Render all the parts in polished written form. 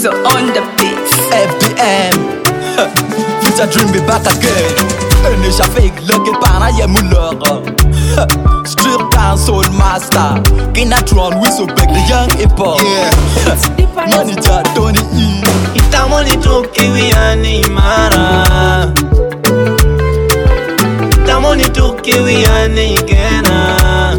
Weasel on the beats. FDM Future dream be back again. Nisha fake look it pana ye mulora. Strip down soul master. Kinatron Weasel back the young hip hop. Money chat Tony E. Itamoni tuki wiani mara. Itamoni tuki wiani gena.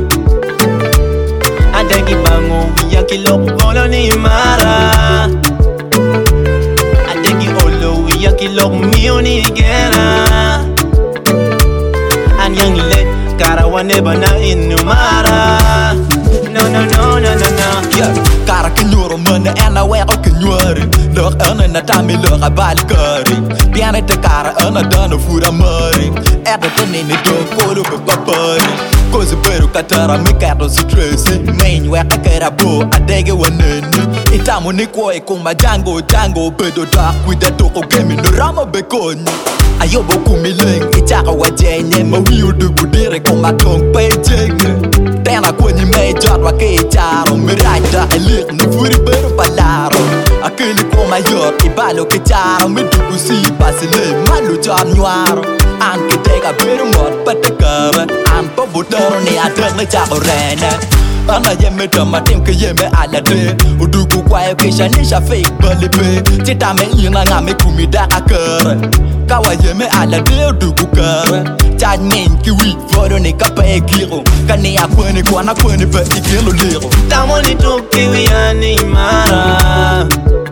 Adegi bango ya kilo bolo ni mara. Adegi olo ya kilo mio ni gena. And young lit karawane bana inu mara. No. Yeah, cara kinyoro mene ena weko kinyori. Lok ene na tami lok a balkari. Piane te cara ena dana fura mari. Ede te nini don kolo be papari. Kozi peru katara mi kato si tresi. Main weka kera bo adege waneni. Itamu ni koi kuma jango bedo dark with the toko game no rama bekoni. Ayobo kumiling ichaka wajenye. Mawiu dugu dire kuma tong pejenge. Tena kwenye mejot wakicharo. Mirajda elik na furi beru palaro. Akili koma yot ibalo kicharo. Midugu si basile malu jam nyuaro. An kitega beru mot patekara. An pobutoro ni adek ni chako rene. Ana yeme dama temke yeme alade. Udugu kwae kisha nisha fake balibe. Chitame ina ngame kumida akare. Kawa yeme alade udugu kare. Charge main kiwi vodo ni kape giro. Kani akweni kwa na kweni pe ikilo liro. Tamoni tuki wiani mara.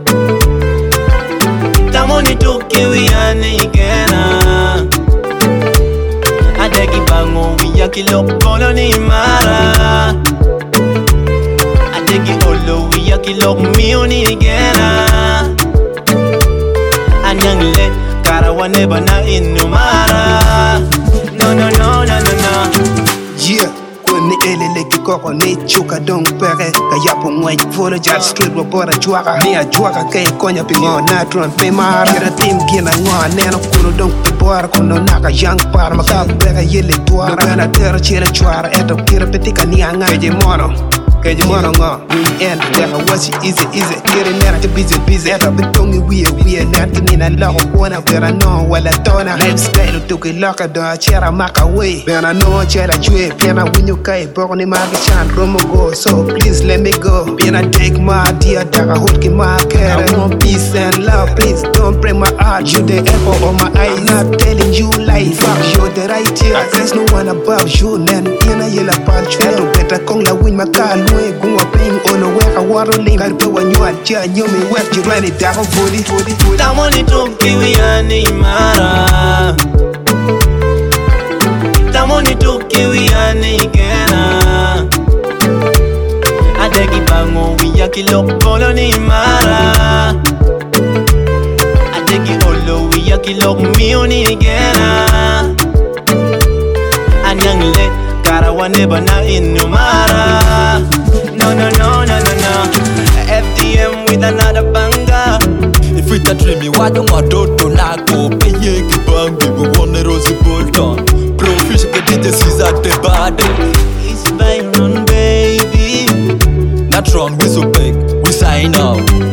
Tamoni tuki wiani gena. Adegi bango ya kilo bolo ni mara. Adegi olo ya kilo mio ni gena. Anyang le karawane bana inu mara. No. Yeah, kwenye elele kikoko ni chuka dong pere. Kayapo mwen vola jar street wabora juaka. Mia juaka kaya konya pingo natron pe mara. Kira team gina ngoa neno kuro dong pibora. Kono naka yang para makabu pega yele tuara. Nogana tera chile chuara. Eto kira petika nianga. Keje mono ngo weekend weka wasi easy kiri nera te busy eta betongi wie nera nina lako kuona vera no wala tona lifestyle tuki laka do chera maka way bena no chera chwe piena winyo kai boko ni maki chan romo go so please let me go piena take my dear daga hotki my care I want peace and love please don't break my heart you the apple of my eyes I'm not telling you lies fuck you're the right here there's no one above you nen piena yela pal chwe better kong la win makal Gungwa ping ono weka waro ling Karpe wanyua chia nyomi wek jirani dako fuli Tamoni tuki wiani mara. Tamoni tuki wiani gena. Adegi bango wiya kilo bolo ni mara. Adegi olo wiya kilo mio ni gena. Anyang le karawane bana inu mara. No. FDM with another banger. If it's a dream, you want to do nako. Peye kibambi, we want the Rose Bolton. Profish get it, this is at the body. It's Byron, baby. Natron Weasel back, we sign out.